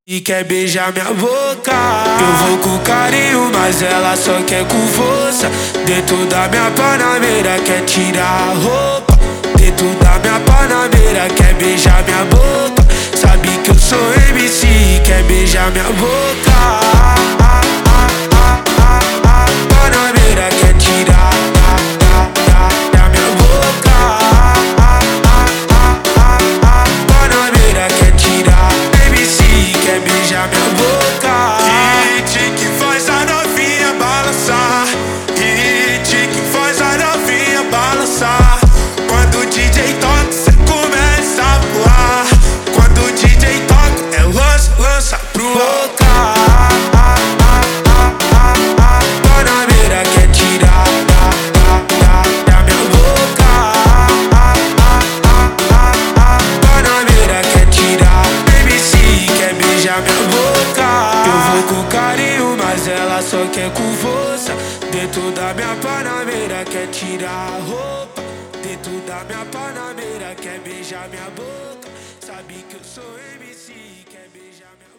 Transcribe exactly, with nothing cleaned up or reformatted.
E quer beijar minha boca. Eu vou com carinho, mas ela só quer com força. Dentro da minha panameira quer tirar a roupa. Dentro da minha panameira quer beijar minha boca. Sabe que eu sou M C e quer beijar minha boca. Panameira quer tirar da, da, da minha boca. Panameira quer tirar. M C quer beijar minha boca. Hit que faz a novinha balançar. Hit que faz a novinha balançar. Quando o D J toca, cê começa a voar. Quando o D J toca, é lança, lança pro boca. Panameira quer tirar da, da, da, da minha boca. Panameira quer tirar. M C quer beijar minha boca. Eu vou com carinho, mas ela só quer com força. Dentro da minha panameira quer tirar a roupa. Dentro da minha panameira quer beijar minha boca. Sabe que eu sou M C, quer beijar minha boca.